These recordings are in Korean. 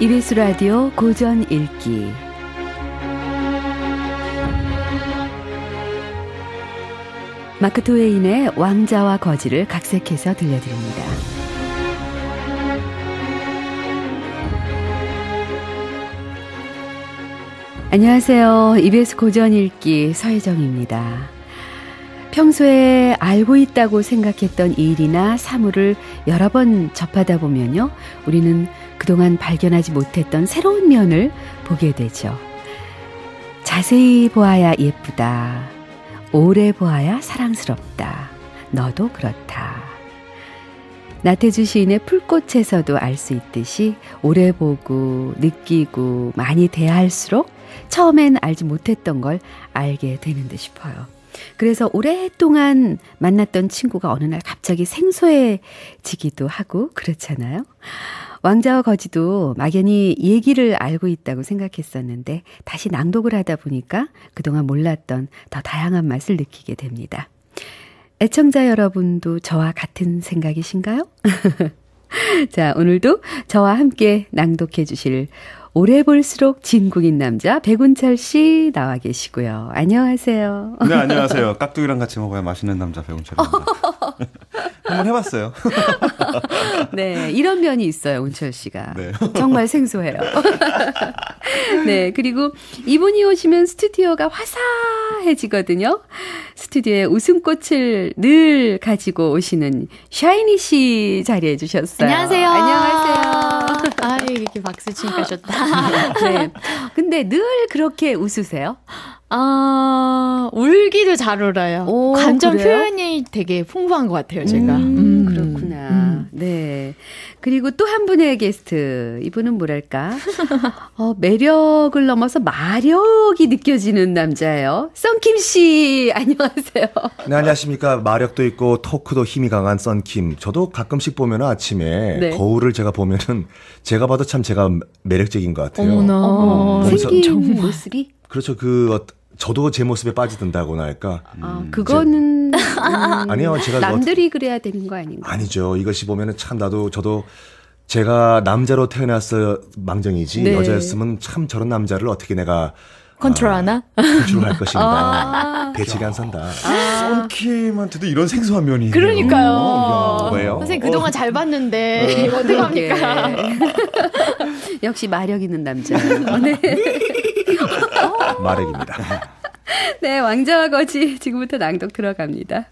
EBS 라디오 고전 읽기 마크 트웨인의 왕자와 거지를 각색해서 들려드립니다. 안녕하세요. EBS 고전 읽기 서혜정입니다. 평소에 알고 있다고 생각했던 일이나 사물을 여러 번 접하다 보면요, 우리는 그동안 발견하지 못했던 새로운 면을 보게 되죠. 자세히 보아야 예쁘다. 오래 보아야 사랑스럽다. 너도 그렇다. 나태주 시인의 풀꽃에서도 알 수 있듯이 오래 보고 느끼고 많이 대할수록 처음엔 알지 못했던 걸 알게 되는 듯 싶어요. 그래서 오랫동안 만났던 친구가 어느 날 갑자기 생소해지기도 하고 그렇잖아요. 왕자와 거지도 막연히 얘기를 알고 있다고 생각했었는데 다시 낭독을 하다 보니까 그동안 몰랐던 더 다양한 맛을 느끼게 됩니다. 애청자 여러분도 저와 같은 생각이신가요? 자, 오늘도 저와 함께 낭독해 주실 오래 볼수록 진국인 남자 백운철 씨 나와 계시고요. 안녕하세요. 네, 안녕하세요. 깍두기랑 같이 먹어야 맛있는 남자 백운철입니다. 한번 해봤어요. 네, 이런 면이 있어요, 운철 씨가. 네. 정말 생소해요. 네, 그리고 이분이 오시면 스튜디오가 화사해지거든요. 스튜디오에 웃음꽃을 늘 가지고 오시는 샤이니 씨 자리해 주셨어요. 안녕하세요. 안녕하세요. 아, 이렇게 박수 치니까 좋다. 네. 근데 늘 그렇게 웃으세요? 울기도 잘 울어요. 오, 감정 그래요? 표현이 되게 풍부한 것 같아요, 제가. 그렇구나. 네. 그리고 또 한 분의 게스트. 이분은 뭐랄까. 매력을 넘어서 마력이 느껴지는 남자예요. 썬킴 씨, 안녕하세요. 네, 안녕하십니까. 마력도 있고 토크도 힘이 강한 썬킴. 저도 가끔씩 보면 아침에 네. 거울을 제가 보면은 제가 봐도 참 제가 매력적인 것 같아요. 어머나. 생긴 모습이? 그렇죠. 저도 제 모습에 빠지든다고나 할까. 그거는 아니요, 제가 남들이 그래야 되는 거 아닌가? 아니죠. 이것이 보면은 참 저도 제가 남자로 태어났어 망정이지 네. 여자였으면 참 저런 남자를 어떻게 내가 컨트롤하나? 컨트롤할 것인가. 배척이 안 산다. 썬킴한테도 이런 생소한 면이 있네요. 그러니까요. 왜요? 선생님 그동안 잘 봤는데 어떡합니까? 역시 마력 있는 남자예요. 네. 마력입니다. 네, 왕자와 거지 지금부터 낭독 들어갑니다.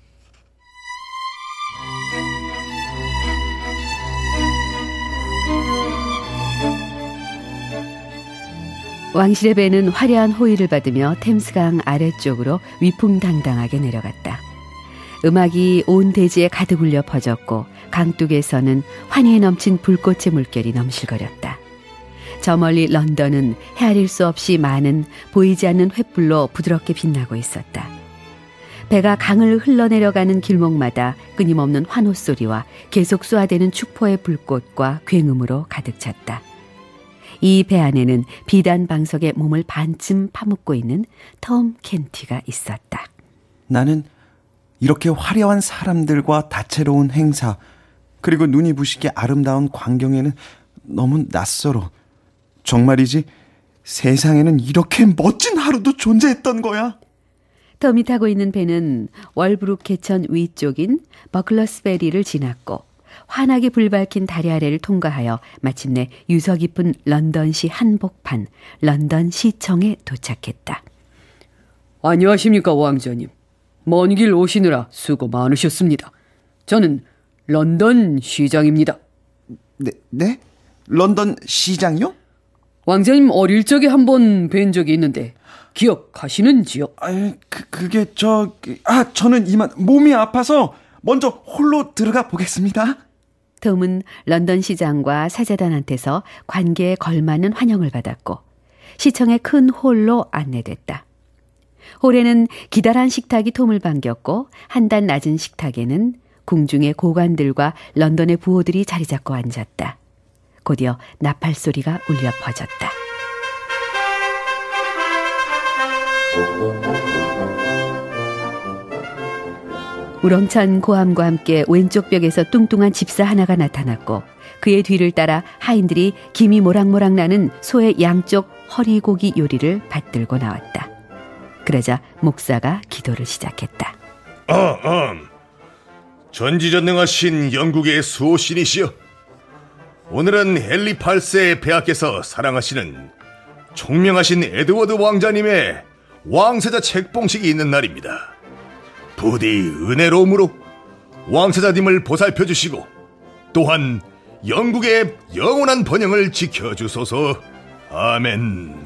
왕실의 배는 화려한 호의를 받으며 템스강 아래쪽으로 위풍당당하게 내려갔다. 음악이 온 대지에 가득 울려 퍼졌고 강둑에서는 환희에 넘친 불꽃의 물결이 넘실거렸다. 저 멀리 런던은 헤아릴 수 없이 많은 보이지 않는 횃불로 부드럽게 빛나고 있었다. 배가 강을 흘러내려가는 길목마다 끊임없는 환호 소리와 계속 쏘아대는 축포의 불꽃과 굉음으로 가득 찼다. 이 배 안에는 비단 방석에 몸을 반쯤 파묻고 있는 톰 켄티가 있었다. 나는 이렇게 화려한 사람들과 다채로운 행사, 그리고 눈이 부시게 아름다운 광경에는 너무 낯설어. 정말이지 세상에는 이렇게 멋진 하루도 존재했던 거야. 톰이 타고 있는 배는 월브룩 개천 위쪽인 버클러스베리를 지났고 환하게 불밝힌 다리 아래를 통과하여 마침내 유서 깊은 런던시 한복판 런던 시청에 도착했다. 안녕하십니까 왕자님. 먼 길 오시느라 수고 많으셨습니다. 저는 런던 시장입니다. 네? 런던 시장이요? 왕자님 어릴 적에 한번 뵌 적이 있는데 기억하시는지요? 저는 이만 몸이 아파서 먼저 홀로 들어가 보겠습니다. 톰은 런던 시장과 사제단한테서 관계에 걸맞는 환영을 받았고 시청의 큰 홀로 안내됐다. 홀에는 기다란 식탁이 톰을 반겼고 한 단 낮은 식탁에는 궁중의 고관들과 런던의 부호들이 자리 잡고 앉았다. 곧이어 나팔 소리가 울려 퍼졌다. 우렁찬 고함과 함께 왼쪽 벽에서 뚱뚱한 집사 하나가 나타났고 그의 뒤를 따라 하인들이 김이 모락모락 나는 소의 양쪽 허리고기 요리를 받들고 나왔다. 그러자 목사가 기도를 시작했다. 전지전능하신 영국의 수호신이시여, 오늘은 헨리 8세 폐하께서 사랑하시는 총명하신 에드워드 왕자님의 왕세자 책봉식이 있는 날입니다. 부디 은혜로움으로 왕세자님을 보살펴 주시고 또한 영국의 영원한 번영을 지켜주소서. 아멘.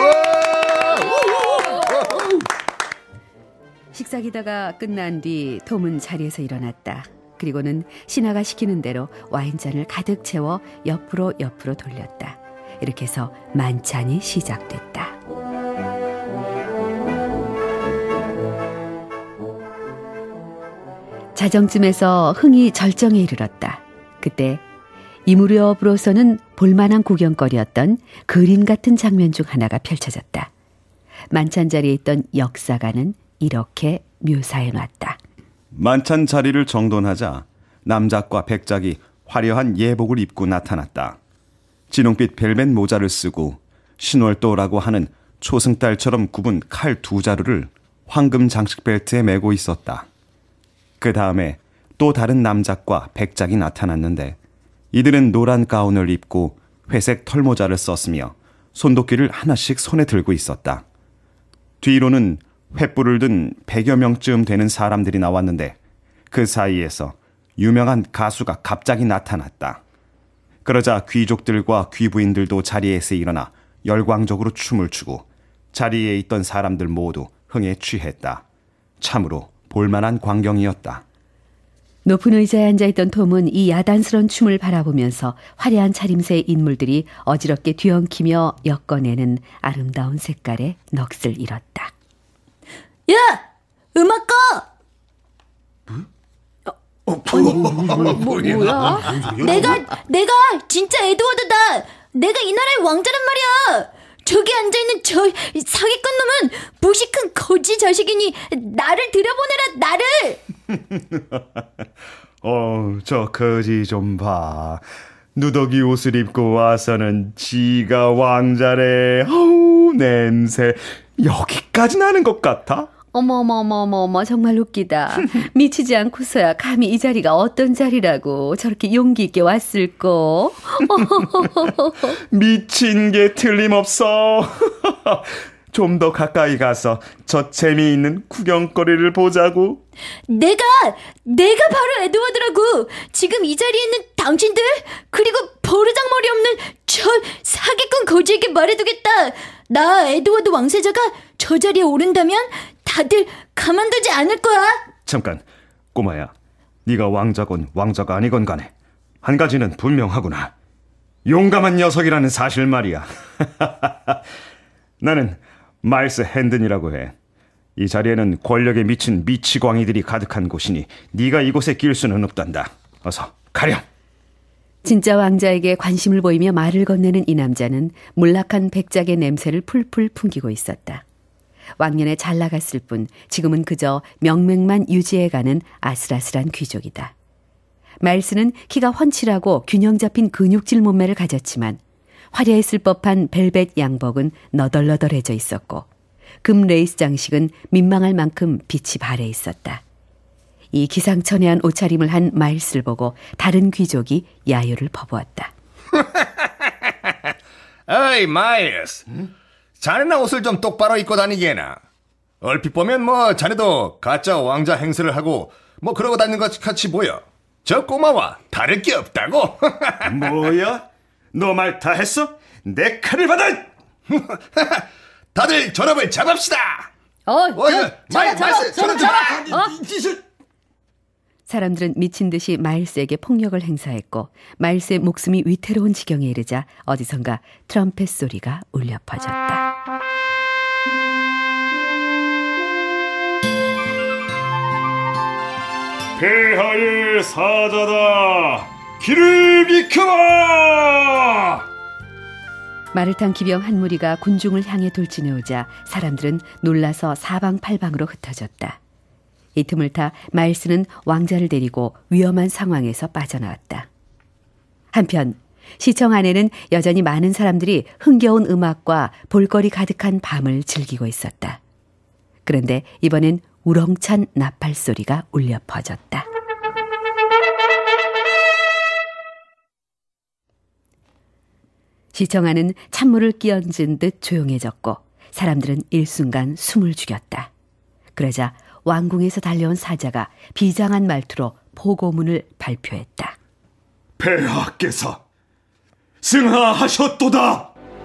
식사기다가 끝난 뒤 톰은 자리에서 일어났다. 그리고는 신하가 시키는 대로 와인잔을 가득 채워 옆으로 돌렸다. 이렇게 해서 만찬이 시작됐다. 자정쯤에서 흥이 절정에 이르렀다. 그때 이 무렵으로서는 볼만한 구경거리였던 그림 같은 장면 중 하나가 펼쳐졌다. 만찬 자리에 있던 역사가는 이렇게 묘사해놨다. 만찬 자리를 정돈하자 남작과 백작이 화려한 예복을 입고 나타났다. 진홍빛 벨벳 모자를 쓰고 신월도라고 하는 초승달처럼 굽은 칼 2자루를 황금 장식 벨트에 메고 있었다. 그 다음에 또 다른 남작과 백작이 나타났는데 이들은 노란 가운을 입고 회색 털모자를 썼으며 손도끼를 하나씩 손에 들고 있었다. 뒤로는 횃불을 든 100여 명쯤 되는 사람들이 나왔는데 그 사이에서 유명한 가수가 갑자기 나타났다. 그러자 귀족들과 귀부인들도 자리에서 일어나 열광적으로 춤을 추고 자리에 있던 사람들 모두 흥에 취했다. 참으로 볼만한 광경이었다. 높은 의자에 앉아있던 톰은 이 야단스러운 춤을 바라보면서 화려한 차림새의 인물들이 어지럽게 뒤엉키며 엮어내는 아름다운 색깔의 넋을 잃었다. 야! 음악 꺼! 뭐야? 내가 진짜 에드워드다! 내가 이 나라의 왕자란 말이야! 저기 앉아있는 저 사기꾼 놈은 무식한 거지 자식이니 나를 들여보내라, 나를! 저 거지 좀 봐. 누더기 옷을 입고 와서는 지가 왕자래. 어우, 냄새. 여기까지 나는 것 같아? 어머머머머머, 정말 웃기다. 미치지 않고서야 감히 이 자리가 어떤 자리라고 저렇게 용기 있게 왔을꼬. 미친 게 틀림없어. 좀 더 가까이 가서 저 재미있는 구경거리를 보자고. 내가 바로 에드워드라고. 지금 이 자리에 있는 당신들, 그리고 버르장머리 없는 저 사기꾼 거지에게 말해두겠다. 나 에드워드 왕세자가 저 자리에 오른다면 다들 가만두지 않을 거야. 잠깐, 꼬마야. 네가 왕자건 왕자가 아니건 간에 한 가지는 분명하구나. 용감한 녀석이라는 사실 말이야. 나는 마일스 핸든이라고 해. 이 자리에는 권력에 미친 미치광이들이 가득한 곳이니 네가 이곳에 낄 수는 없단다. 어서 가렴. 진짜 왕자에게 관심을 보이며 말을 건네는 이 남자는 몰락한 백작의 냄새를 풀풀 풍기고 있었다. 왕년에 잘 나갔을 뿐 지금은 그저 명맥만 유지해가는 아슬아슬한 귀족이다. 마일스는 키가 훤칠하고 균형 잡힌 근육질 몸매를 가졌지만 화려했을 법한 벨벳 양복은 너덜너덜해져 있었고 금 레이스 장식은 민망할 만큼 빛이 발해 있었다. 이 기상천외한 옷차림을 한 마일스를 보고 다른 귀족이 야유를 퍼부었다. 어이, 마일스. 자네나 옷을 좀 똑바로 입고 다니게나. 얼핏 보면 자네도 가짜 왕자 행세를 하고 그러고 다니는 것 같이 보여. 저 꼬마와 다를 게 없다고. 뭐야? 너 말 다 했어? 내 칼을 받아! 다들 저놈을 잡읍시다. 잡아. 사람들은 미친 듯이 마일스에게 폭력을 행사했고 마일스의 목숨이 위태로운 지경에 이르자 어디선가 트럼펫 소리가 울려 퍼졌다. 폐하의 사자다. 길을 비켜라. 말을 탄 기병 한 무리가 군중을 향해 돌진해오자 사람들은 놀라서 사방팔방으로 흩어졌다. 이 틈을 타 마일스는 왕자를 데리고 위험한 상황에서 빠져나왔다. 한편 시청 안에는 여전히 많은 사람들이 흥겨운 음악과 볼거리 가득한 밤을 즐기고 있었다. 그런데 이번엔 우렁찬 나팔 소리가 울려 퍼졌다. 시청 안은 찬물을 끼얹은 듯 조용해졌고 사람들은 일순간 숨을 죽였다. 그러자 왕궁에서 달려온 사자가 비장한 말투로 보고문을 발표했다. 폐하께서 승하하셨도다.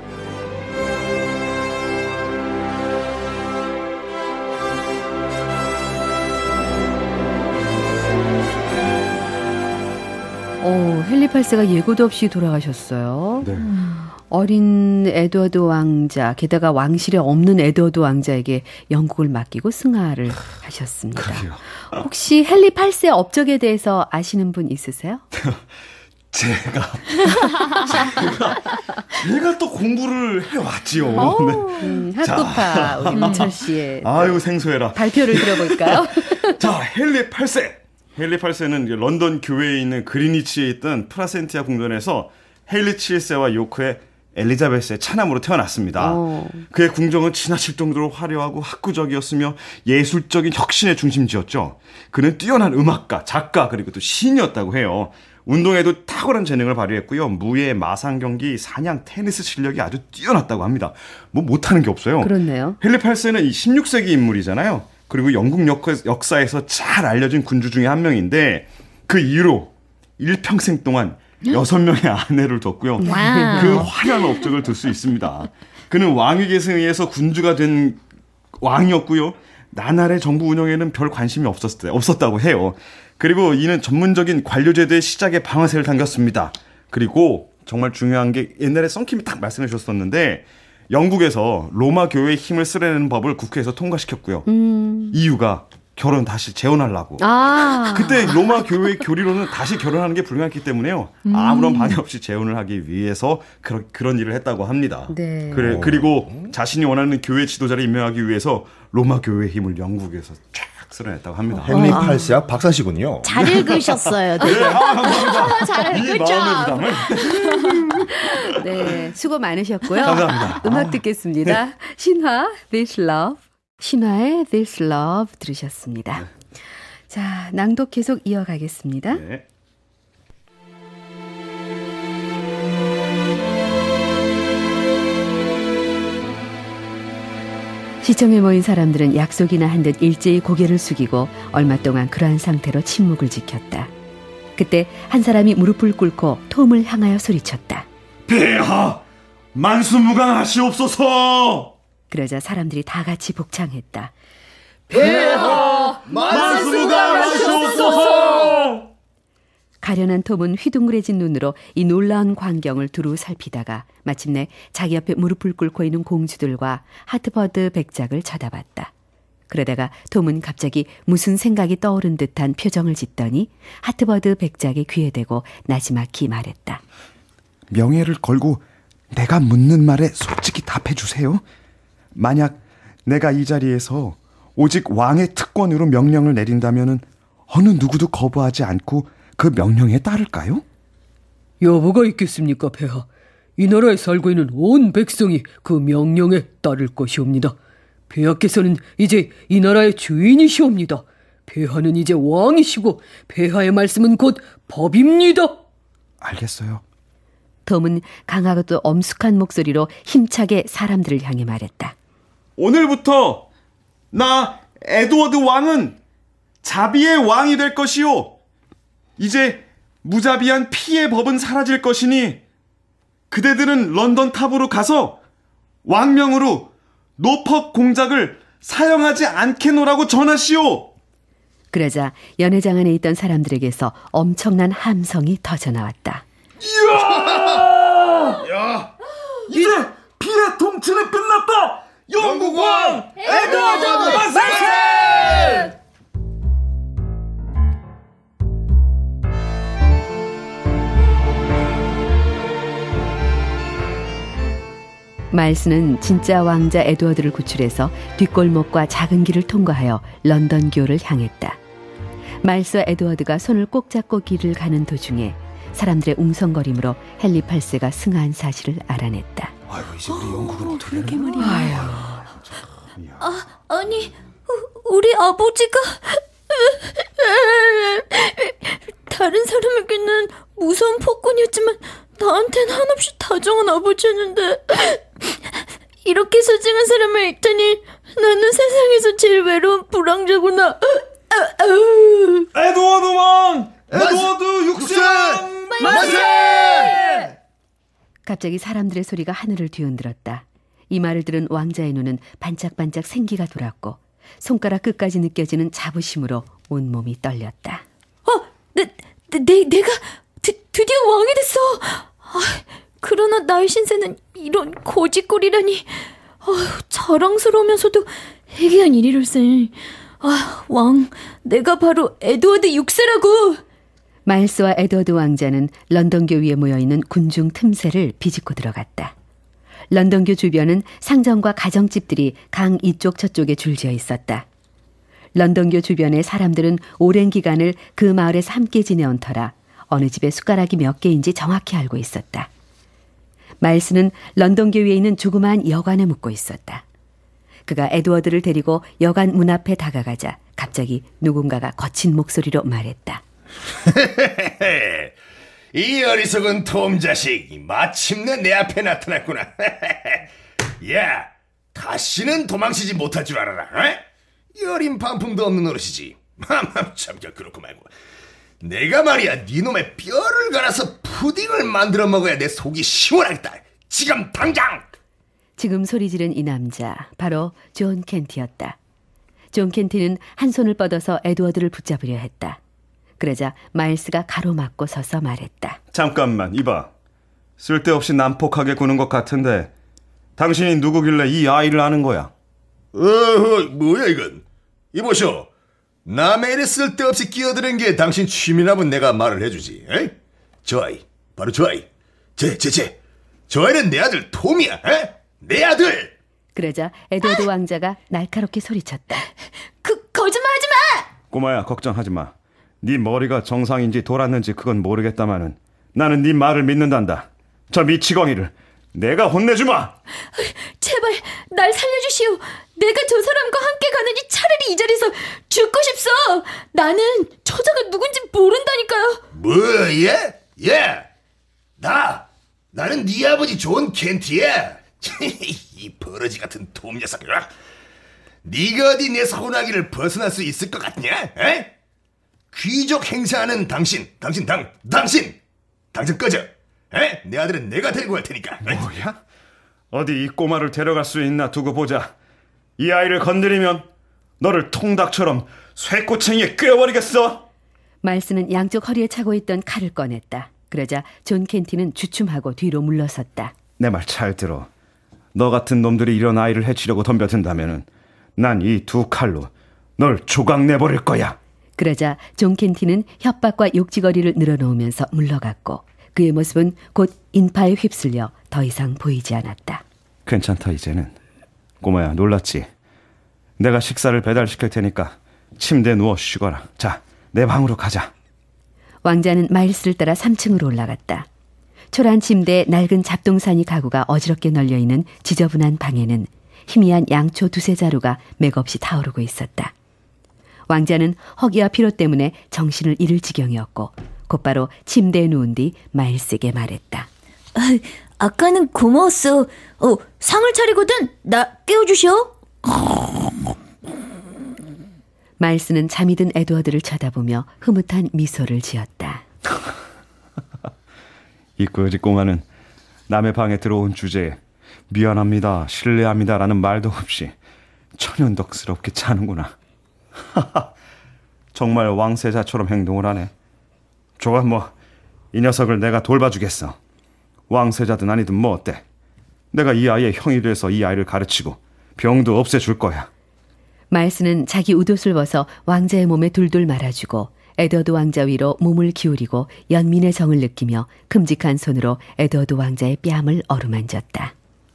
헨리 8세가 예고도 없이 돌아가셨어요. 네. 어린 에드워드 왕자, 게다가 왕실에 없는 에드워드 왕자에게 영국을 맡기고 승하를 하셨습니다. 그러게요. 혹시 헨리 8세 업적에 대해서 아시는 분 있으세요? 제가 또 공부를 해왔지요. 학구파 우리 민철 씨의 아유 생소해라. 발표를 들어볼까요? 자, 헨리 8세. 헨리 8세는 런던 교외에 있는 그리니치에 있던 프라센티아 궁전에서 헨리 7세와 요크의 엘리자베스의 차남으로 태어났습니다. 그의 궁정은 지나칠 정도로 화려하고 학구적이었으며 예술적인 혁신의 중심지였죠. 그는 뛰어난 음악가, 작가, 그리고 또 시인이었다고 해요. 운동에도 탁월한 재능을 발휘했고요. 무예, 마상 경기, 사냥, 테니스 실력이 아주 뛰어났다고 합니다. 뭐 못하는 게 없어요. 그렇네요. 헨리 8세는 이 16세기 인물이잖아요. 그리고 영국 역사에서 잘 알려진 군주 중에 한 명인데 그 이후로 일평생 동안 6명의 아내를 뒀고요. 그 화려한 업적을 들 수 있습니다. 그는 왕위 계승에 의해서 군주가 된 왕이었고요. 나날의 정부 운영에는 별 관심이 없었다고 해요. 그리고 이는 전문적인 관료제도의 시작에 방아쇠를 당겼습니다. 그리고 정말 중요한 게 옛날에 썬킴이 딱 말씀해 주셨었는데 영국에서 로마 교회의 힘을 쓰려는 법을 국회에서 통과시켰고요. 이유가 결혼 다시 재혼하려고. 그때 로마 교회의 교리로는 다시 결혼하는 게 불가능했기 때문에요. 아무런 방해 없이 재혼을 하기 위해서 그런 일을 했다고 합니다. 네. 그리고 자신이 원하는 교회 지도자를 임명하기 위해서 로마 교회의 힘을 영국에서 쫙 쓸어냈다고 합니다. 헨리 8세학 박사시군요. 잘 읽으셨어요. 되게. 잘 이 마음의 부담을. 네, 수고 많으셨고요. 감사합니다. 음악 듣겠습니다. 신화 This Love. 신화의 This Love 들으셨습니다. 자, 낭독 계속 이어가겠습니다. 네. 시청에 모인 사람들은 약속이나 한 듯 일제히 고개를 숙이고 얼마 동안 그러한 상태로 침묵을 지켰다. 그때 한 사람이 무릎을 꿇고 톰을 향하여 소리쳤다. 폐하! 만수무강하시옵소서! 그러자 사람들이 다 같이 복창했다. 폐하! 만수무강하시옵소서! 가련한 톰은 휘둥그레진 눈으로 이 놀라운 광경을 두루 살피다가 마침내 자기 옆에 무릎을 꿇고 있는 공주들과 하트버드 백작을 쳐다봤다. 그러다가 톰은 갑자기 무슨 생각이 떠오른 듯한 표정을 짓더니 하트버드 백작의 귀에 대고 나지막히 말했다. 명예를 걸고 내가 묻는 말에 솔직히 답해주세요. 만약 내가 이 자리에서 오직 왕의 특권으로 명령을 내린다면 어느 누구도 거부하지 않고 그 명령에 따를까요? 여부가 있겠습니까, 폐하? 이 나라에 살고 있는 온 백성이 그 명령에 따를 것이옵니다. 폐하께서는 이제 이 나라의 주인이시옵니다. 폐하는 이제 왕이시고 폐하의 말씀은 곧 법입니다. 알겠어요. 톰은 강하고도 엄숙한 목소리로 힘차게 사람들을 향해 말했다. 오늘부터 나 에드워드 왕은 자비의 왕이 될 것이요. 이제 무자비한 피의 법은 사라질 것이니 그대들은 런던 탑으로 가서 왕명으로 노퍽 공작을 사용하지 않게노라고 전하시오. 그러자 연회장 안에 있던 사람들에게서 엄청난 함성이 터져나왔다. 야, 이제 피의 통치는 끝났다. 영국 왕 에드워드 만세! 말스는 진짜 왕자 에드워드를 구출해서 뒷골목과 작은 길을 통과하여 런던교를 향했다. 말스와 에드워드가 손을 꼭 잡고 길을 가는 도중에 사람들의 웅성거림으로 헨리 8세가 승하한 사실을 알아냈다. 아이고, 이제 우리 영국은 어떻게 그러게 되는 말이야. 아니, 우리 아버지가 다른 사람에게는 무서운 폭군이었지만 나한테는 한없이 다정한 아버지였는데 이렇게 소중한 사람을 잃다니 나는 세상에서 제일 외로운 불황자구나. 에드워드 왕! 에드워드 육세! 만세! 갑자기 사람들의 소리가 하늘을 뒤흔들었다. 이 말을 들은 왕자의 눈은 반짝반짝 생기가 돌았고 손가락 끝까지 느껴지는 자부심으로 온몸이 떨렸다. 내가 드디어 왕이 됐어. 그러나 나의 신세는 이런 거짓골이라니. 자랑스러우면서도 해괴한 일이럴세. 왕, 내가 바로 에드워드 6세라고. 마일스와 에드워드 왕자는 런던교 위에 모여있는 군중 틈새를 비집고 들어갔다. 런던교 주변은 상점과 가정집들이 강 이쪽 저쪽에 줄지어 있었다. 런던교 주변의 사람들은 오랜 기간을 그 마을에서 함께 지내온 터라 어느 집에 숟가락이 몇 개인지 정확히 알고 있었다. 마일스는 런던교 위에 있는 조그마한 여관에 묵고 있었다. 그가 에드워드를 데리고 여관 문 앞에 다가가자 갑자기 누군가가 거친 목소리로 말했다. 이 어리석은 톰 자식, 마침내 내 앞에 나타났구나. 야, 다시는 도망치지 못할 줄 알아라. 이 어린 반품도 없는 어르시지. 참 그렇고 말고. 내가 말이야, 네 놈의 뼈를 갈아서 푸딩을 만들어 먹어야 내 속이 시원하겠다. 지금 당장! 지금 소리 지른 이 남자, 바로 존 켄티였다. 존 켄티는 한 손을 뻗어서 에드워드를 붙잡으려 했다. 그러자 마일스가 가로막고 서서 말했다. 잠깐만, 이봐. 쓸데없이 난폭하게 구는 것 같은데 당신이 누구길래 이 아이를 아는 거야? 뭐야 이건? 이보쇼, 남의 일에 쓸데없이 끼어드는 게 당신 취미라면 내가 말을 해주지. 에이? 저 아이, 바로 저 아이. 저 아이는 내 아들 톰이야. 내 아들! 그러자 에드워드 왕자가 날카롭게 소리쳤다. 거짓말하지 마! 꼬마야, 걱정하지 마. 네 머리가 정상인지 돌았는지 그건 모르겠다마는 나는 네 말을 믿는단다. 저 미치광이를 내가 혼내주마. 제발 날 살려주시오. 내가 저 사람과 함께 가느니 차라리 이 자리에서 죽고 싶소. 나는 저자가 누군지 모른다니까요. 뭐야? 야! 나는 네 아버지 존 켄티야. 이 버러지 같은 톰 녀석아. 네가 어디 내 소나기를 벗어날 수 있을 것 같냐? 에? 귀족 행세하는 당신 꺼져. 에? 내 아들은 내가 데리고 갈 테니까. 뭐야? 어디 이 꼬마를 데려갈 수 있나 두고 보자. 이 아이를 건드리면 너를 통닭처럼 쇠꼬챙이에 꿰어버리겠어. 마일스는 양쪽 허리에 차고 있던 칼을 꺼냈다. 그러자 존 켄티는 주춤하고 뒤로 물러섰다. 내 말 잘 들어. 너 같은 놈들이 이런 아이를 해치려고 덤벼든다면은 난 이 두 칼로 널 조각내버릴 거야. 그러자 존 켄티는 협박과 욕지거리를 늘어놓으면서 물러갔고 그의 모습은 곧 인파에 휩쓸려 더 이상 보이지 않았다. 괜찮다 이제는. 꼬마야, 놀랐지? 내가 식사를 배달시킬 테니까 침대에 누워 쉬거라. 자, 내 방으로 가자. 왕자는 마일스를 따라 3층으로 올라갔다. 초라한 침대에 낡은 잡동사니 가구가 어지럽게 널려있는 지저분한 방에는 희미한 양초 두세 자루가 맥없이 타오르고 있었다. 왕자는 허기와 피로 때문에 정신을 잃을 지경이었고 곧바로 침대에 누운 뒤 마일스에게 말했다. 아까는 고마웠어. 상을 차리거든 나 깨워주시오. 마일스는 잠이 든 에드워드를 쳐다보며 흐뭇한 미소를 지었다. 이 거지 꼬마는 남의 방에 들어온 주제에 미안합니다, 실례합니다라는 말도 없이 천연덕스럽게 자는구나. 정말 왕세자처럼 행동을 하네. 좋아, 이 녀석을 내가 돌봐주겠어. 왕세자든 아니든 뭐 어때? 내가 이 아이의 형이 돼서 이 아이를 가르치고 병도 없애줄 거야. 마일스는 자기 웃옷을 벗어 왕자의 몸에 둘둘 말아주고 에드워드 왕자 위로 몸을 기울이고 연민의 정을 느끼며 큼직한 손으로 에드워드 왕자의 뺨을 어루만졌다.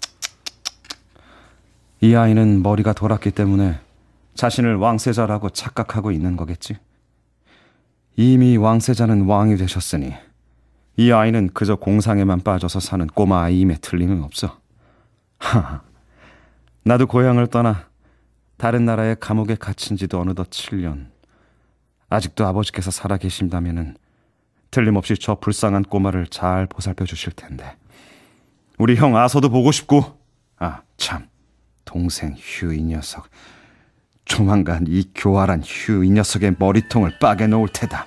이 아이는 머리가 돌았기 때문에 자신을 왕세자라고 착각하고 있는 거겠지. 이미 왕세자는 왕이 되셨으니 이 아이는 그저 공상에만 빠져서 사는 꼬마 아이임에 틀림은 없어. 하하. 나도 고향을 떠나 다른 나라의 감옥에 갇힌 지도 어느덧 7년. 아직도 아버지께서 살아 계신다면은 틀림없이 저 불쌍한 꼬마를 잘 보살펴 주실 텐데. 우리 형 아서도 보고 싶고, 아, 참, 동생 휴 이 녀석. 조만간 이 교활한 휴 이 녀석의 머리통을 빠개 놓을 테다.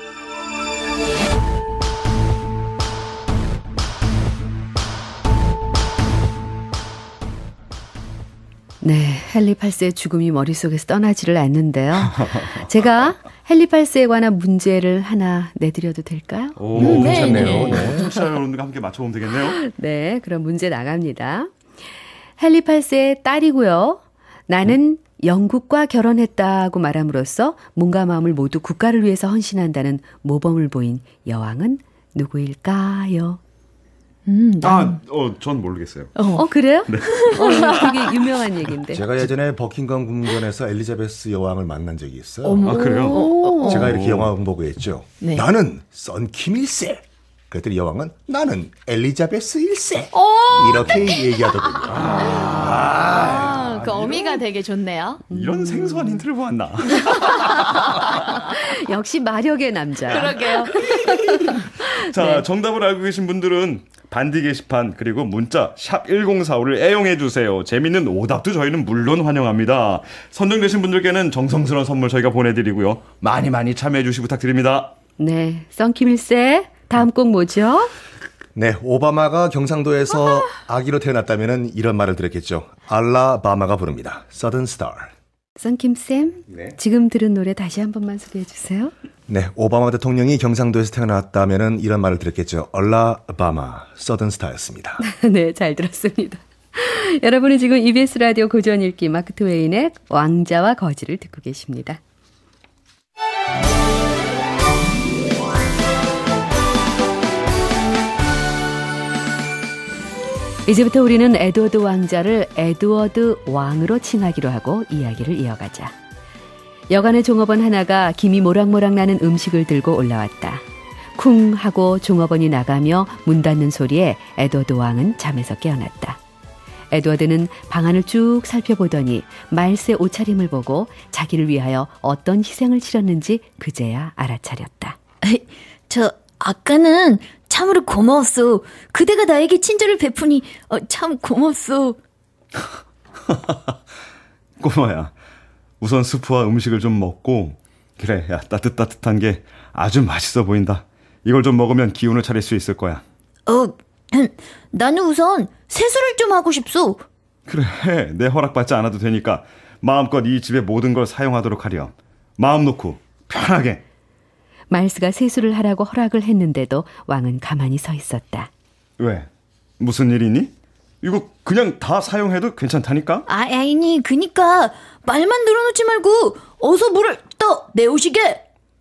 네, 헨리 8세의 죽음이 머릿속에서 떠나지를 않는데요. 제가 헨리 8세에 관한 문제를 하나 내드려도 될까요? 오, 괜찮네요. 네. 청취자 여러분들과 함께 맞춰보면 되겠네요. 네, 그럼 문제 나갑니다. 헨리 8세의 딸이고요. 나는 영국과 결혼했다고 말함으로써 몸과 마음을 모두 국가를 위해서 헌신한다는 모범을 보인 여왕은 누구일까요? 전 모르겠어요. 그래요? 네. 되게 유명한 얘기인데. 제가 예전에 버킹엄 궁전에서 엘리자베스 여왕을 만난 적이 있어요. 아, 그래요? 제가 이렇게 영화 보고했죠. 네. 나는 썬킴 1세. 그랬더니 여왕은 나는 엘리자베스 1세. 이렇게 얘기하더군요. 그 어미가 되게 좋네요. 이런 생소한 힌트를 보았나? 역시 마력의 남자. 그러게요. 자, 정답을 알고 계신 분들은 반디 게시판 그리고 문자 샵 1045를 애용해 주세요. 재밌는 오답도 저희는 물론 환영합니다. 선정되신 분들께는 정성스러운 선물 저희가 보내드리고요. 많이 많이 참여해 주시 부탁드립니다. 네, 썬킴 1세 다음 곡 뭐죠? 네, 오바마가 경상도에서 아기로 태어났다면 이런 말을 들었겠죠. 알라바마가 부릅니다. Southern Star. 썬킴쌤, 지금 들은 노래 다시 한 번만 소개해 주세요. 네, 오바마 대통령이 경상도에서 태어났다면 이런 말을 들었겠죠. 알라바마, Southern Star였습니다. 네, 잘 들었습니다. 여러분은 지금 EBS 라디오 고전 읽기 마크 트웨인의 왕자와 거지를 듣고 계십니다. 이제부터 우리는 에드워드 왕자를 에드워드 왕으로 칭하기로 하고 이야기를 이어가자. 여관의 종업원 하나가 김이 모락모락 나는 음식을 들고 올라왔다. 쿵 하고 종업원이 나가며 문 닫는 소리에 에드워드 왕은 잠에서 깨어났다. 에드워드는 방안을 쭉 살펴보더니 말스의 옷차림을 보고 자기를 위하여 어떤 희생을 치렀는지 그제야 알아차렸다. 아까는 참으로 고마웠어. 그대가 나에게 친절을 베푸니 참 고마웠어. 꼬마야, 우선 스프와 음식을 좀 먹고, 그래, 야, 따뜻한 게 아주 맛있어 보인다. 이걸 좀 먹으면 기운을 차릴 수 있을 거야. 나는 우선 세수를 좀 하고 싶소. 그래, 내 허락받지 않아도 되니까 마음껏 이 집의 모든 걸 사용하도록 하렴. 마음 놓고 편하게. 말스가 세수를 하라고 허락을 했는데도 왕은 가만히 서 있었다. 왜? 무슨 일이니? 이거 그냥 다 사용해도 괜찮다니까? 아니, 그니까 말만 늘어놓지 말고 어서 물을 떠 내오시게.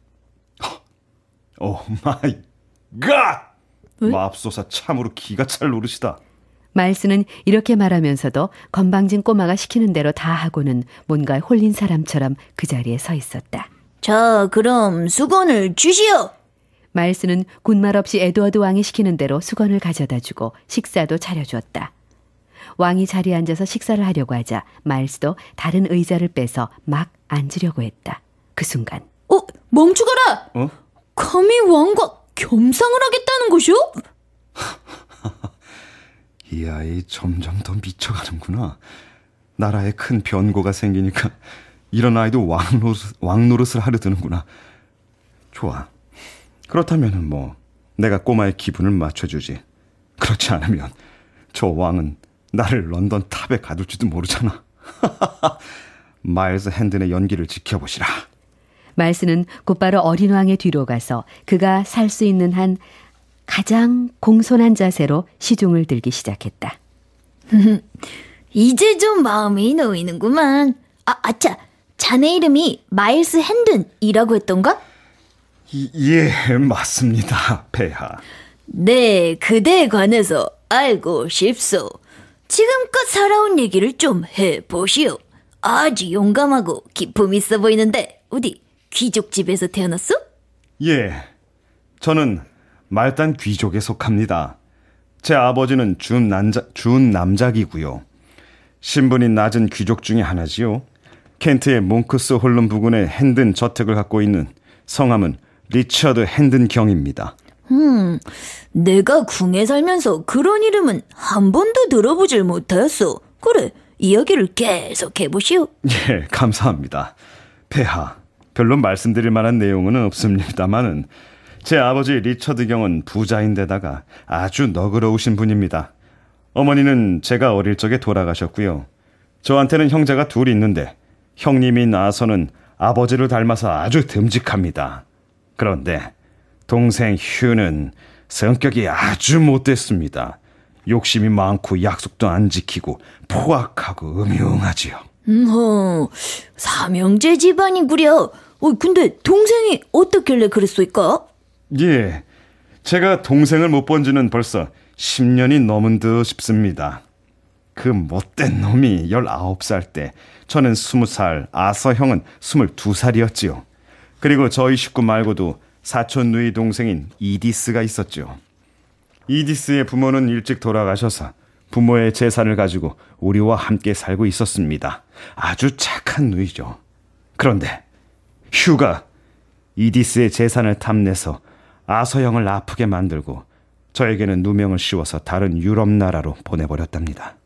오 마이 갓! 맙소사 참으로 기가 찰 노릇이다. 말스는 이렇게 말하면서도 건방진 꼬마가 시키는 대로 다 하고는 뭔가에 홀린 사람처럼 그 자리에 서 있었다. 자, 그럼 수건을 주시오. 말스는 군말 없이 에드워드 왕이 시키는 대로 수건을 가져다 주고 식사도 차려주었다. 왕이 자리에 앉아서 식사를 하려고 하자 말스도 다른 의자를 빼서 막 앉으려고 했다. 그 순간 멈추거라! 감히 왕과 겸상을 하겠다는 것이오? 이 아이 점점 더 미쳐가는구나. 나라에 큰 변고가 생기니까 이런 아이도 왕 노릇을 하려 드는구나. 좋아. 그렇다면 뭐 내가 꼬마의 기분을 맞춰주지. 그렇지 않으면 저 왕은 나를 런던 탑에 가둘지도 모르잖아. 마일스 핸든의 연기를 지켜보시라. 말스는 곧바로 어린 왕의 뒤로 가서 그가 살 수 있는 한 가장 공손한 자세로 시중을 들기 시작했다. 이제 좀 마음이 놓이는구만. 아차, 자네 이름이 마일스 핸든이라고 했던가? 예, 맞습니다, 폐하. 네, 그대에 관해서 알고 싶소. 지금껏 살아온 얘기를 좀 해보시오. 아주 용감하고 기품 있어 보이는데 어디 귀족집에서 태어났어? 예, 저는 말단 귀족에 속합니다. 제 아버지는 준 남작이고요. 신분이 낮은 귀족 중에 하나지요. 켄트의 몽크스 홀름 부근에 핸든 저택을 갖고 있는 성함은 리처드 핸든 경입니다. 내가 궁에 살면서 그런 이름은 한 번도 들어보질 못하였소. 그래, 이야기를 계속 해보시오. 예, 감사합니다. 폐하, 별로 말씀드릴 만한 내용은 없습니다만은 제 아버지 리처드 경은 부자인데다가 아주 너그러우신 분입니다. 어머니는 제가 어릴 적에 돌아가셨고요. 저한테는 형제가 둘 있는데 형님이 나서는 아버지를 닮아서 아주 듬직합니다. 그런데 동생 휴는 성격이 아주 못됐습니다. 욕심이 많고 약속도 안 지키고 포악하고 음흉하지요. 삼형제 집안이구려. 근데 동생이 어떻길래 그랬소이까? 예, 제가 동생을 못 본 지는 벌써 10년이 넘은 듯 싶습니다. 그 못된 놈이 19살 때 저는 20살, 아서 형은 22살이었지요. 그리고 저희 식구 말고도 사촌 누이 동생인 이디스가 있었죠. 이디스의 부모는 일찍 돌아가셔서 부모의 재산을 가지고 우리와 함께 살고 있었습니다. 아주 착한 누이죠. 그런데 휴가 이디스의 재산을 탐내서 아서형을 아프게 만들고 저에게는 누명을 씌워서 다른 유럽 나라로 보내버렸답니다.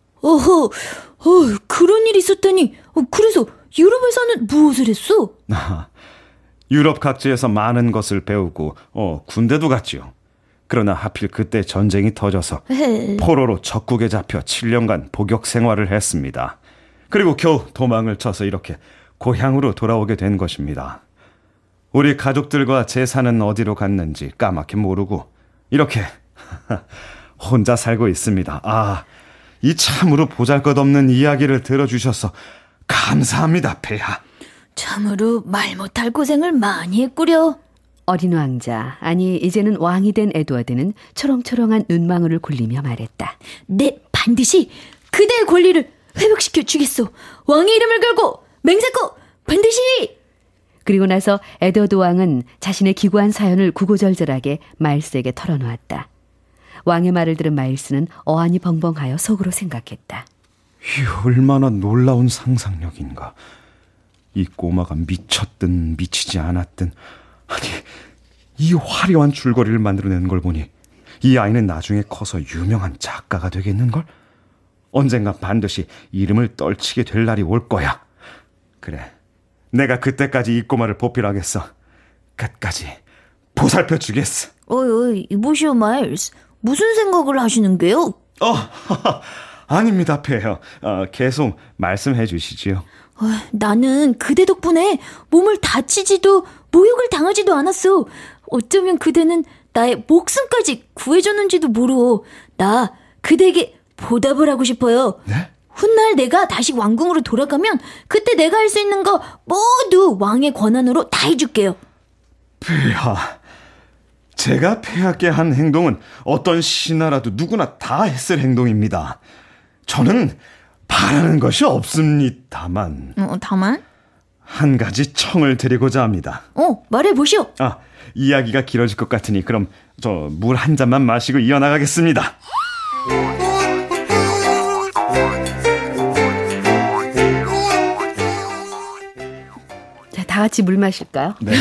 그런 일이 있었다니. 그래서 유럽에서는 무엇을 했어? 유럽 각지에서 많은 것을 배우고 군대도 갔지요. 그러나 하필 그때 전쟁이 터져서 포로로 적국에 잡혀 7년간 복역 생활을 했습니다. 그리고 겨우 도망을 쳐서 이렇게 고향으로 돌아오게 된 것입니다. 우리 가족들과 재산은 어디로 갔는지 까맣게 모르고 이렇게 혼자 살고 있습니다. 이 참으로 보잘것없는 이야기를 들어주셔서 감사합니다, 폐하. 참으로 말 못할 고생을 많이 했구려. 어린 왕자, 아니 이제는 왕이 된 에드워드는 초롱초롱한 눈망울을 굴리며 말했다. 네, 반드시 그대의 권리를 회복시켜 주겠소. 왕의 이름을 걸고 맹세코 반드시. 그리고 나서 에드워드 왕은 자신의 기구한 사연을 구구절절하게 마일스에게 털어놓았다. 왕의 말을 들은 마일스는 어안이 벙벙하여 속으로 생각했다. 이 얼마나 놀라운 상상력인가. 이 꼬마가 미쳤든 미치지 않았든 아니 이 화려한 줄거리를 만들어내는 걸 보니 이 아이는 나중에 커서 유명한 작가가 되겠는걸? 언젠가 반드시 이름을 떨치게 될 날이 올 거야. 그래, 내가 그때까지 이 꼬마를 보필하겠어. 끝까지 보살펴 주겠어. 이보시오 마일스, 무슨 생각을 하시는 게요? 아닙니다, 폐하. 계속 말씀해 주시지요. 나는 그대 덕분에 몸을 다치지도 모욕을 당하지도 않았어. 어쩌면 그대는 나의 목숨까지 구해줬는지도 모르오. 나 그대에게 보답을 하고 싶어요. 네? 훗날 내가 다시 왕궁으로 돌아가면 그때 내가 할 수 있는 거 모두 왕의 권한으로 다 해줄게요. 폐하, 제가 폐하께 한 행동은 어떤 신하라도 누구나 다 했을 행동입니다. 저는 바라는 것이 없습니다만. 다만? 한 가지 청을 드리고자 합니다. 말해보시오. 이야기가 길어질 것 같으니 그럼 저 물 한 잔만 마시고 이어나가겠습니다. 자, 다 같이 물 마실까요? 네.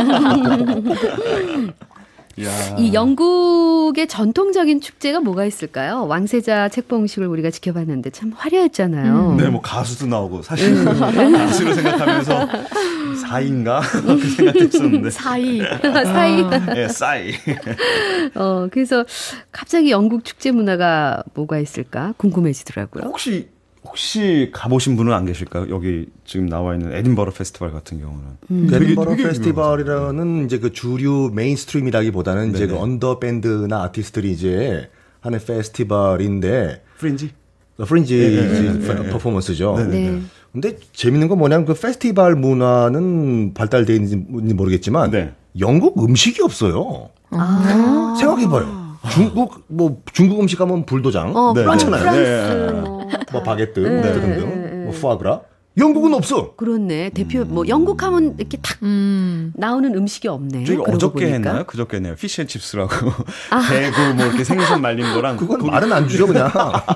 이 영국의 전통적인 축제가 뭐가 있을까요? 왕세자 책봉식을 우리가 지켜봤는데 참 화려했잖아요. 네, 뭐 가수도 나오고 사실 가수로 생각하면서 사이인가 그 생각했었는데 사이. 네, 사이. 그래서 갑자기 영국 축제 문화가 뭐가 있을까 궁금해지더라고요. 혹시 가보신 분은 안 계실까요? 여기 지금 나와 있는 에딘버러 페스티벌 같은 경우는. 에딘버러 페스티벌이라는 이제 그 주류 메인스트림이라기보다는 이제 그 언더 밴드나 아티스트들이 이제 하는 페스티벌인데 프린지 퍼포먼스죠. 네. 근데 재밌는 건 뭐냐면 그 페스티벌 문화는 발달되어 있는지 모르겠지만 영국 음식이 없어요. 생각해봐요. 중국 음식 하면 불도장 많잖아요. 프랑스, 뭐 바게트 등등, 뭐 푸아그라. 영국은 없어. 그렇네. 대표 뭐 영국 하면 이렇게 탁 나오는 음식이 없네. 저희가 어저께 했나요? 그저께 했나요? 피쉬앤칩스라고 대구 뭐 이렇게 생선 말린 거랑 그건 말은 안 주죠 그냥.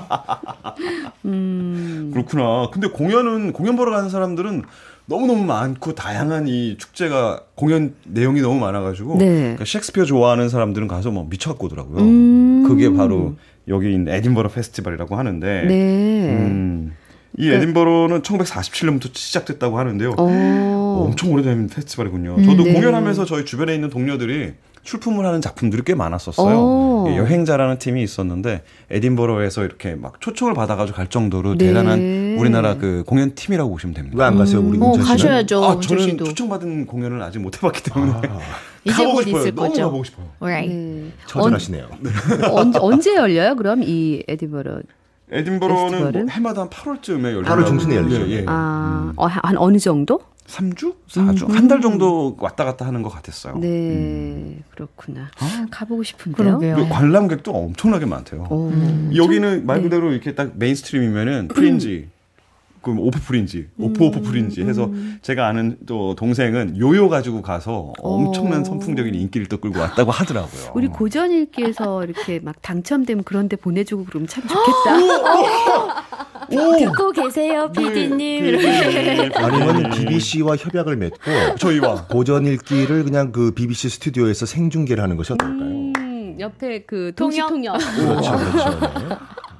그렇구나. 근데 공연 보러 가는 사람들은 너무너무 많고 다양한 이 축제가 공연 내용이 너무 많아가지고 네. 그러니까 셰익스피어 좋아하는 사람들은 가서 뭐 미쳐갖고 오더라고요. 그게 바로 여기 있는 에딘버러 페스티벌이라고 하는데 네. 이 에딘버러는 1947년부터 시작됐다고 하는데요. 엄청 오래된 페스티벌이군요. 저도 네. 공연하면서 저희 주변에 있는 동료들이 출품을 하는 작품들이 꽤 많았었어요. 여행자라는 팀이 있었는데 에딘버러에서 이렇게 막 초청을 받아가지고 갈 정도로 네. 대단한 우리나라 그 공연 팀이라고 보시면 됩니다. 왜 안 가세요 우리 은철 씨는? 가셔야죠. 저는 초청받은 공연을 아직 못 해봤기 때문에 이제 가보고 곧 싶어요. 있을 너무 거죠. 가보고 싶어요. 네. 처절하시네요. 언제 열려요? 그럼 이 에딘버러 에딘버러는 페스티벌은? 뭐 해마다 한 8월쯤에 열려요. 8월 중순에 열리죠. 예. 한 어느 정도? 3주? 4주? 한 달 정도 왔다 갔다 하는 것 같았어요. 네, 그렇구나. 가보고 싶은데요. 그러게요. 관람객도 엄청나게 많대요. 여기는 말 그대로 이렇게 딱 메인스트림이면은 프린지, 그 오프 프린지, 오프 프린지 해서 제가 아는 또 동생은 요요 가지고 가서 엄청난 선풍적인 인기를 또 끌고 왔다고 하더라고요. 우리 고전읽기에서 이렇게 막 당첨되면 그런 데 보내주고 그러면 참 좋겠다. 듣고 계세요, PD님. 아니면 BBC와 협약을 맺고 저희와 고전 읽기를 그냥 그 BBC 스튜디오에서 생중계를 하는 것이 어떨까요? 옆에 그 동시통역. 그렇죠. 네.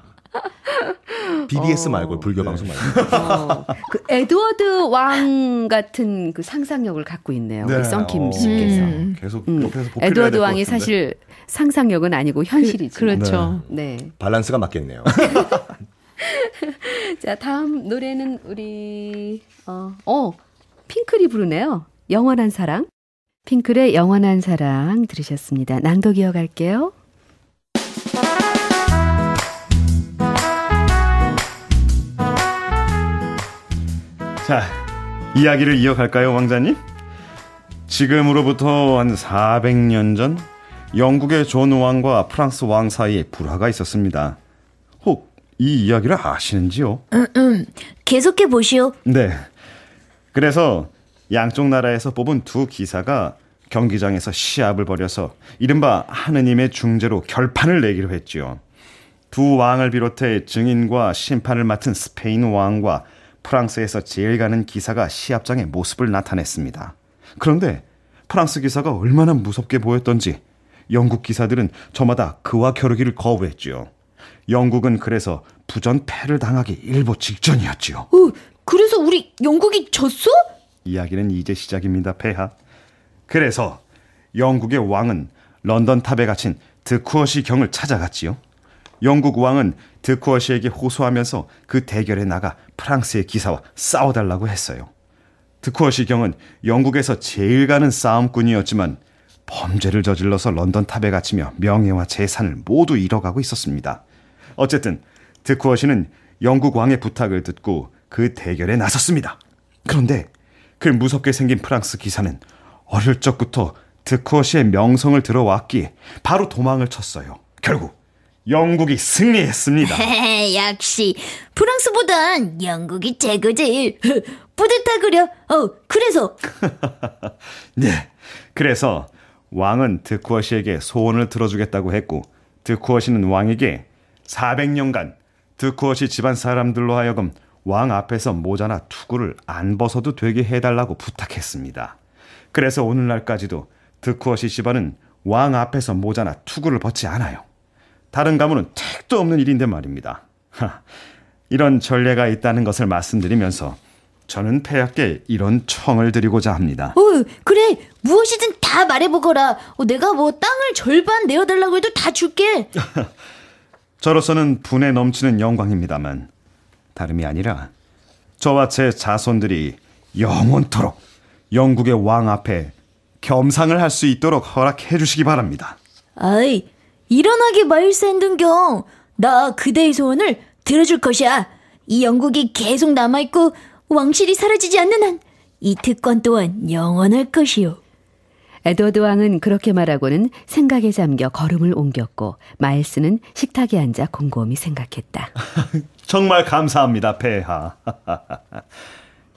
BBS 말고 불교 방송 말고. 그 에드워드 왕 같은 그 상상력을 갖고 있네요. 우리 썬킴 씨께서. 계속 옆에서 보필해야 에드워드 될것 왕이 같은데. 사실 상상력은 아니고 현실이죠. 그렇죠. 네. 밸런스가 맞겠네요. 자, 다음 노래는 우리 핑클이 부르네요. 영원한 사랑. 핑클의 영원한 사랑 들으셨습니다. 낭독 이어갈게요. 자, 이야기를 이어갈까요, 왕자님? 지금으로부터 한 400년 전 영국의 존 왕과 프랑스 왕 사이에 불화가 있었습니다. 혹 이 이야기를 아시는지요? 계속해 보시오. 네. 그래서 양쪽 나라에서 뽑은 두 기사가 경기장에서 시합을 벌여서 이른바 하느님의 중재로 결판을 내기로 했지요. 두 왕을 비롯해 증인과 심판을 맡은 스페인 왕과 프랑스에서 제일 가는 기사가 시합장에 모습을 나타냈습니다. 그런데 프랑스 기사가 얼마나 무섭게 보였던지 영국 기사들은 저마다 그와 겨루기를 거부했지요. 영국은 그래서 부전패를 당하기 일보 직전이었지요. 그래서 우리 영국이 졌어? 이야기는 이제 시작입니다, 폐하. 그래서 영국의 왕은 런던 탑에 갇힌 드쿠어시 경을 찾아갔지요. 영국 왕은 드쿠어시에게 호소하면서 그 대결에 나가 프랑스의 기사와 싸워달라고 했어요. 드쿠어시 경은 영국에서 제일 가는 싸움꾼이었지만 범죄를 저질러서 런던 탑에 갇히며 명예와 재산을 모두 잃어가고 있었습니다. 어쨌든 드쿠어시는 영국 왕의 부탁을 듣고 그 대결에 나섰습니다. 그런데 그 무섭게 생긴 프랑스 기사는 어릴 적부터 드쿠어시의 명성을 들어왔기에 바로 도망을 쳤어요. 결국 영국이 승리했습니다. 역시 프랑스보단 영국이 최고지. 뿌듯하구려. 그래서 네, 그래서 왕은 드쿠어시에게 소원을 들어주겠다고 했고 드쿠어시는 왕에게 400년간 드쿠어시 집안 사람들로 하여금 왕 앞에서 모자나 투구를 안 벗어도 되게 해달라고 부탁했습니다. 그래서 오늘날까지도 드쿠어시 집안은 왕 앞에서 모자나 투구를 벗지 않아요. 다른 가문은 택도 없는 일인데 말입니다. 이런 전례가 있다는 것을 말씀드리면서 저는 폐하께 이런 청을 드리고자 합니다. 그래, 무엇이든 다 말해보거라. 내가 뭐 땅을 절반 내어달라고 해도 다 줄게. 저로서는 분에 넘치는 영광입니다만 다름이 아니라 저와 제 자손들이 영원토록 영국의 왕 앞에 겸상을 할 수 있도록 허락해 주시기 바랍니다. 아이, 일어나기 말세한등경. 나 그대의 소원을 들어줄 것이야. 이 영국이 계속 남아있고 왕실이 사라지지 않는 한 이 특권 또한 영원할 것이요. 에드워드 왕은 그렇게 말하고는 생각에 잠겨 걸음을 옮겼고 마일스는 식탁에 앉아 곰곰이 생각했다. 정말 감사합니다, 폐하.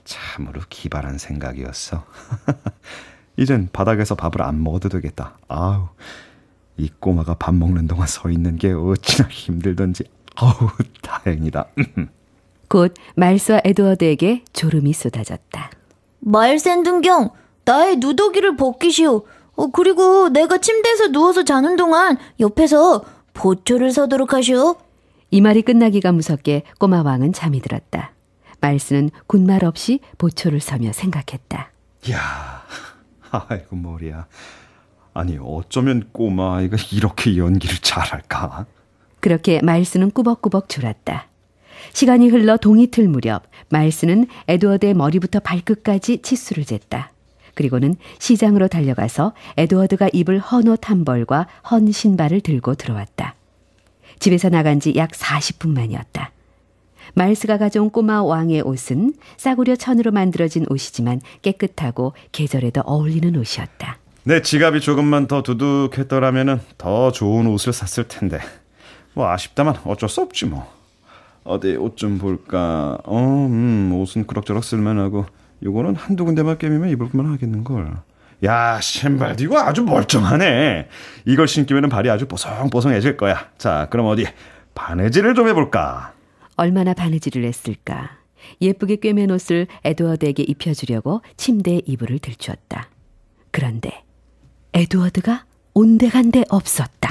참으로 기발한 생각이었어. 이젠 바닥에서 밥을 안 먹어도 되겠다. 아우, 이 꼬마가 밥 먹는 동안 서 있는 게 어찌나 힘들던지. 아우, 다행이다. 곧 말스와 에드워드에게 졸음이 쏟아졌다. 말샌등경, 나의 누더기를 벗기시오. 그리고 내가 침대에서 누워서 자는 동안 옆에서 보초를 서도록 하시오. 이 말이 끝나기가 무섭게 꼬마 왕은 잠이 들었다. 말스는 군말 없이 보초를 서며 생각했다. 이야, 아이고 머리야. 아니 어쩌면 꼬마 아이가 이렇게 연기를 잘할까? 그렇게 말스는 꾸벅꾸벅 졸았다. 시간이 흘러 동이틀 무렵 말스는 에드워드의 머리부터 발끝까지 치수를 쟀다. 그리고는 시장으로 달려가서 에드워드가 입을 헌 옷 한 벌과 헌 신발을 들고 들어왔다. 집에서 나간 지 약 40분 만이었다. 말스가 가져온 꼬마 왕의 옷은 싸구려 천으로 만들어진 옷이지만 깨끗하고 계절에도 어울리는 옷이었다. 내 지갑이 조금만 더 두둑했더라면 더 좋은 옷을 샀을 텐데 뭐 아쉽다만 어쩔 수 없지 뭐. 어디 옷 좀 볼까. 옷은 그럭저럭 쓸만하고 요거는 한두 군데만 꿰매면 입을만 하겠는걸. 야, 신발도 이거 아주 멀쩡하네. 이걸 신기면 발이 아주 뽀송뽀송해질 거야. 자, 그럼 어디 바느질을 좀 해볼까. 얼마나 바느질을 했을까. 예쁘게 꿰맨 옷을 에드워드에게 입혀주려고 침대에 이불을 들추었다. 그런데 에드워드가 온데간데 없었다.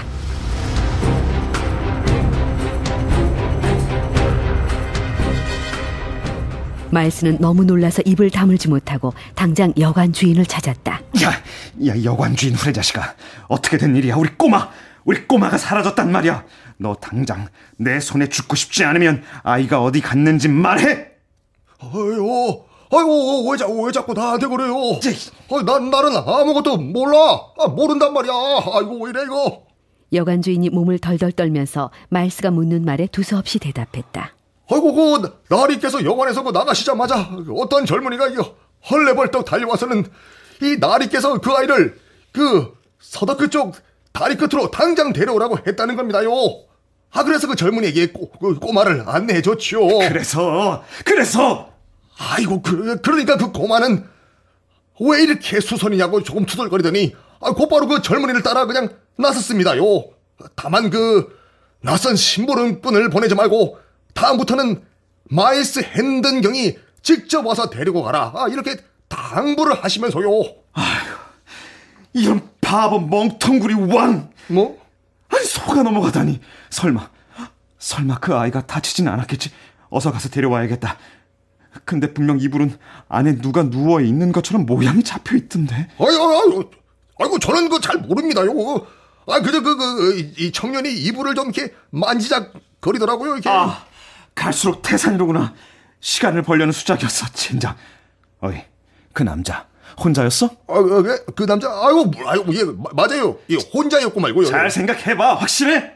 말스는 너무 놀라서 입을 다물지 못하고 당장 여관 주인을 찾았다. 야, 여관 주인 후레자식아. 어떻게 된 일이야? 우리 꼬마가 사라졌단 말이야. 너 당장 내 손에 죽고 싶지 않으면 아이가 어디 갔는지 말해. 아이고, 왜 자꾸 나한테 그래요? 나는 아무것도 몰라. 모른단 말이야. 아이고, 왜 이래 이거. 여관 주인이 몸을 덜덜 떨면서 말스가 묻는 말에 두서없이 대답했다. 아이고, 나리께서 여관에서 나가시자마자 어떤 젊은이가 이거 헐레벌떡 달려와서는 이 나리께서 그 아이를 서덕 쪽 다리 끝으로 당장 데려오라고 했다는 겁니다요. 그래서 그 젊은이에게 그 꼬마를 안내해줬죠. 그래서 아이고, 그러니까 그 꼬마는 왜 이렇게 수선이냐고 조금 투덜거리더니 곧바로 그 젊은이를 따라 그냥 나섰습니다요. 다만 낯선 심부름꾼을 보내지 말고 다음부터는 마일스 핸든경이 직접 와서 데리고 가라. 이렇게 당부를 하시면서요. 아휴, 이런 바보 멍텅구리 왕. 뭐? 아니, 속아 넘어가다니. 설마 그 아이가 다치진 않았겠지. 어서 가서 데려와야겠다. 근데 분명 이불은 안에 누가 누워 있는 것처럼 모양이 잡혀 있던데. 아이고, 저는 잘 모릅니다요. 그저 이 청년이 이불을 좀 이렇게 만지작거리더라고요. 이렇게. 갈수록 태산이로구나. 시간을 벌려는 수작이었어, 젠장. 어이, 그 남자 혼자였어? 그 남자, 예, 맞아요. 예, 혼자였고 말고요. 잘 생각해봐, 확실해?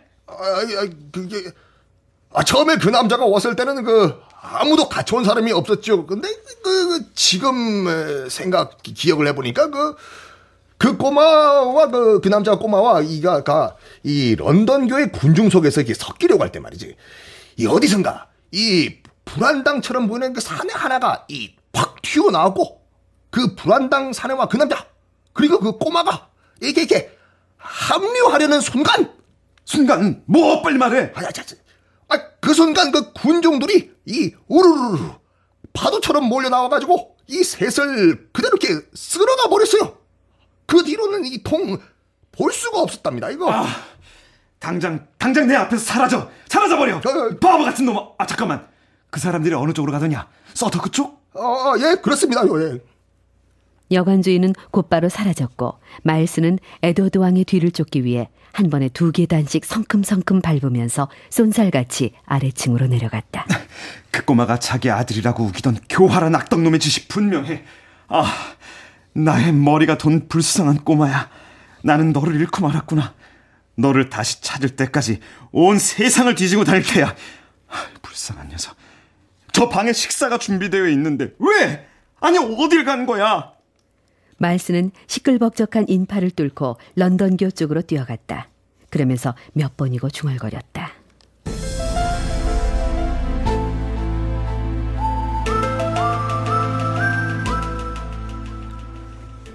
처음에 그 남자가 왔을 때는 아무도 같이 온 사람이 없었죠. 근데 지금 기억을 해보니까 그 꼬마와 그 남자 꼬마와 이 런던교의 군중속에서 이렇게 섞이려고 할 때 말이지. 이 어디선가 이 불안당처럼 보이는 그 사내 하나가 확 튀어나왔고 그 불안당 사내와 그 남자 그리고 그 꼬마가 이렇게 합류하려는 순간 뭐 빨리 말해. 그 순간 그 군중들이 우르르 파도처럼 몰려 나와가지고 이 셋을 그대로 이렇게 쓸어가 버렸어요. 그 뒤로는 이 통 볼 수가 없었답니다. 이거. 당장 내 앞에서 사라져버려. 바보 같은 놈아. 잠깐만. 그 사람들이 어느 쪽으로 가더냐? 서더크 쪽? 예, 그렇습니다. 예. 여관 주인은 곧바로 사라졌고 말스는 에드워드 왕의 뒤를 쫓기 위해 한 번에 2계단씩 성큼성큼 밟으면서 쏜살같이 아래층으로 내려갔다. 그 꼬마가 자기 아들이라고 우기던 교활한 악덕놈의 짓이 분명해. 나의 머리가 돈 불쌍한 꼬마야. 나는 너를 잃고 말았구나. 너를 다시 찾을 때까지 온 세상을 뒤지고 다닐 테야. 불쌍한 녀석. 저 방에 식사가 준비되어 있는데 왜? 아니, 어딜 간 거야? 말스는 시끌벅적한 인파를 뚫고 런던교 쪽으로 뛰어갔다. 그러면서 몇 번이고 중얼거렸다.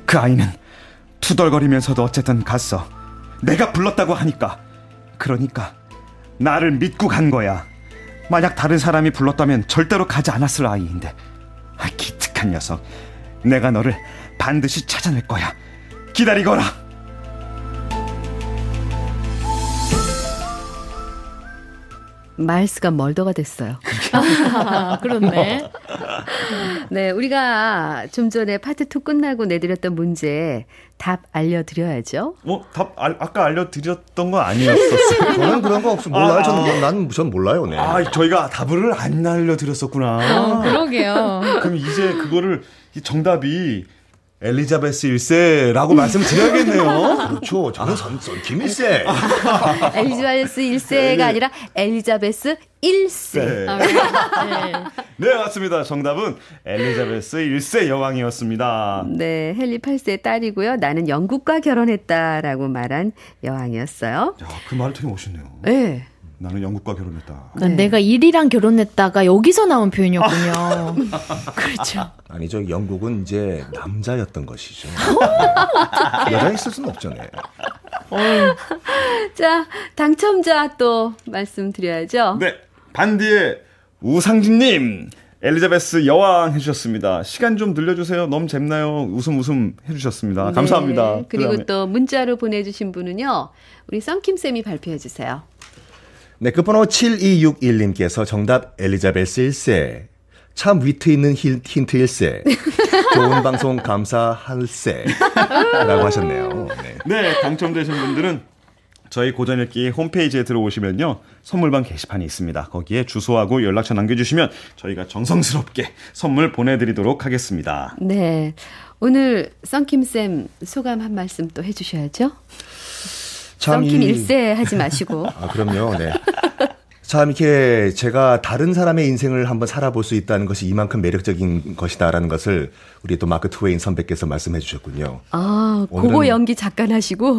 그 아이는 투덜거리면서도 어쨌든 갔어. 내가 불렀다고 하니까. 그러니까 나를 믿고 간 거야. 만약 다른 사람이 불렀다면 절대로 가지 않았을 아이인데. 기특한 녀석. 내가 너를 반드시 찾아낼 거야. 기다리거라. 말수가 멀더가 됐어요. 그렇네. 네, 우리가 좀 전에 파트 2 끝나고 내드렸던 문제 답 알려드려야죠. 답 아까 알려드렸던 거 아니었었어요? 저는 그런 거 없어. 몰라요. 전 몰라요. 네. 저희가 답을 안 알려드렸었구나. 그러게요. 그럼 이제 그거를 정답이 엘리자베스 1세라고 말씀드려야겠네요. 그렇죠. 저는 김 1세. 엘리자베스 1세가 아니라 엘리자베스 1세. 네, 맞습니다. 정답은 엘리자베스 1세 여왕이었습니다. 네, 헨리 8세의 딸이고요. 나는 영국과 결혼했다라고 말한 여왕이었어요. 야, 그 말 되게 멋있네요. 네. 나는 영국과 결혼했다. 네. 내가 일이랑 결혼했다가 여기서 나온 표현이었군요. 그렇죠. 아니죠. 영국은 이제 남자였던 것이죠. 여자 있을 수는 없죠. 네. 자, 당첨자 또 말씀드려야죠. 네, 반디의 우상진님, 엘리자베스 여왕 해주셨습니다. 시간 좀 늘려주세요. 너무 재밌나요? 웃음 해주셨습니다. 감사합니다. 네, 그리고 또 문자로 보내주신 분은요, 우리 썬킴쌤이 발표해주세요. 네, 끝번호 7261님께서 정답 엘리자베스 1세. 참 위트 있는 힌트일세. 좋은 방송 감사할세. 라고 하셨네요. 네, 당첨되신 분들은 저희 고전읽기 홈페이지에 들어오시면요, 선물방 게시판이 있습니다. 거기에 주소하고 연락처 남겨주시면 저희가 정성스럽게 선물 보내드리도록 하겠습니다. 네, 오늘 썬킴쌤 소감 한 말씀 또 해주셔야죠. 썬킴 1세 하지 마시고. 그럼요. 네. 참 이렇게 제가 다른 사람의 인생을 한번 살아볼 수 있다는 것이 이만큼 매력적인 것이다라는 것을 우리 또 마크 트웨인 선배께서 말씀해 주셨군요. 고고 연기 잠깐 하시고.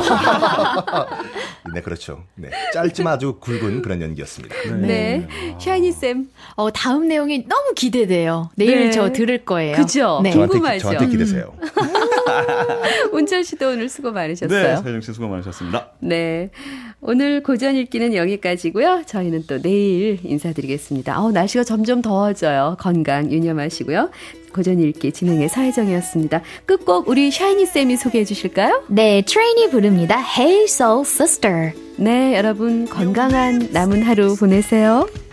네, 그렇죠. 네, 짧지만 아주 굵은 그런 연기였습니다. 네, 샤이니쌤. 다음 내용이 너무 기대돼요. 내일 네. 저 들을 거예요. 그죠? 네. 궁금하죠? 저한테 기대세요. 운철 씨도 오늘 수고 많으셨어요. 네, 서혜정 씨 수고 많으셨습니다. 네, 오늘 고전 읽기는 여기까지고요. 저희는 또 내일 인사드리겠습니다. 날씨가 점점 더워져요. 건강 유념하시고요. 고전 읽기 진행의 서혜정이었습니다. 끝곡 우리 샤이니쌤이 소개해 주실까요? 네, 트레인이 부릅니다. Hey Soul Sister. 네, 여러분 건강한 남은 하루 보내세요.